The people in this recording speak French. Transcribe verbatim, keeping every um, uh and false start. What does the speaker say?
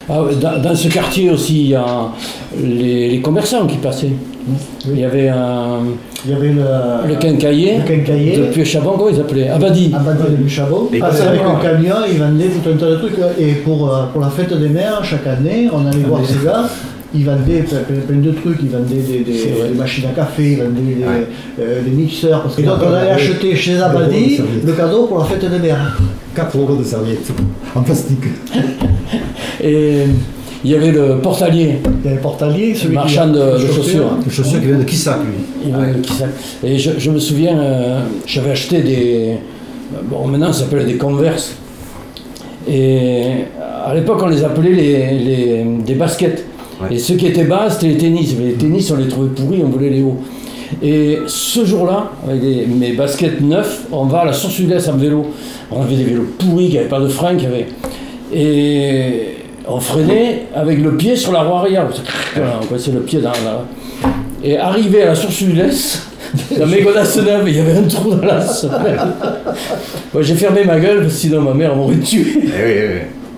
Ah, dans, dans ce quartier aussi, il y a les, les commerçants qui passaient. Oui. Il y avait un, il y avait le, le quincailler, le quincailler de Puy-Chabon, comment ils appelaient Abadi. Abadi de Puy-Chabon. Passait avec un camion, ils vendaient tout un tas de trucs. Et pour, pour la fête des mères, chaque année, on allait voir ces gars. Ils vendaient plein de trucs, ils vendaient des, des, des machines à café, ils vendaient des, ouais. euh, des mixeurs. Parce que donc on allait acheter chez Abadi le cadeau pour la fête des mères. quatre euros de serviettes en plastique. Et il y avait le portalier. Il y avait le portalier, celui marchand de, de chaussures. chaussures. De chaussures qui viennent de Quissac, lui. Il venait de Quissac. Et je, je me souviens, euh, j'avais acheté des. Bon, maintenant ça s'appelle des Converse. Et à l'époque, on les appelait les, les, des baskets. Ouais. Et ceux qui étaient bas, c'était les tennis. Les tennis, on les trouvait pourris, on voulait les hauts. Et ce jour-là, avec des, mes baskets neufs, on va à la Source Sud-Est en vélo. On avait des vélos pourris, qui n'avaient pas de frein, qui avaient. Et on freinait avec le pied sur la roue arrière. On passait le pied dans la. Et arrivé à la Source Sud-Est, dans mes godasses neuves, il y avait un trou dans la semelle. Bon, j'ai fermé ma gueule, sinon ma mère m'aurait tué. Eh oui, oui, oui.